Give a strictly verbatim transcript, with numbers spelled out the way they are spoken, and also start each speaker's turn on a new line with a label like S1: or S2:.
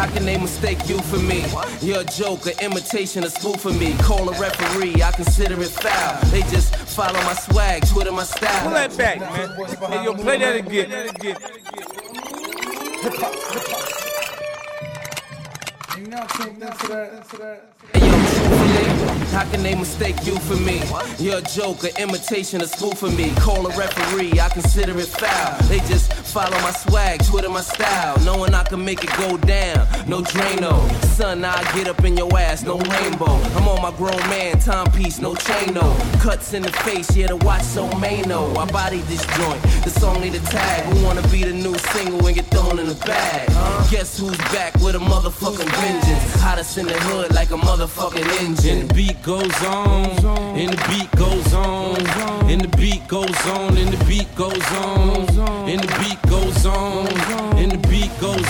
S1: How can they mistake you for me? You're a joke, an imitation, a spoof for me. Call a referee, I consider it foul. They just follow my swag, Twitter my style.
S2: Pull that back, man. Hey, yo, play that again.
S3: You now tuned into that, into that.
S1: Hey, yo, truthfully, how can they mistake you for me? You're a joke, an imitation, a spoof for me. Call a referee, I consider it foul. They just follow my swag, Twitter my style. Knowing I can make it go down, no Drano. Son, I get up in your ass, no rainbow. I'm on my grown man, timepiece, no chain, no. Cuts in the face, yeah, the watch so mano. I body this joint, the song need a tag. Who wanna be the new single and get thrown in the bag? Guess who's back with a motherfucking vengeance? Hottest in the hood like a motherfucking engine.
S2: And the beat goes on, and the beat goes on, and the beat goes on, and the beat goes on, and the beat goes on, and the beat goes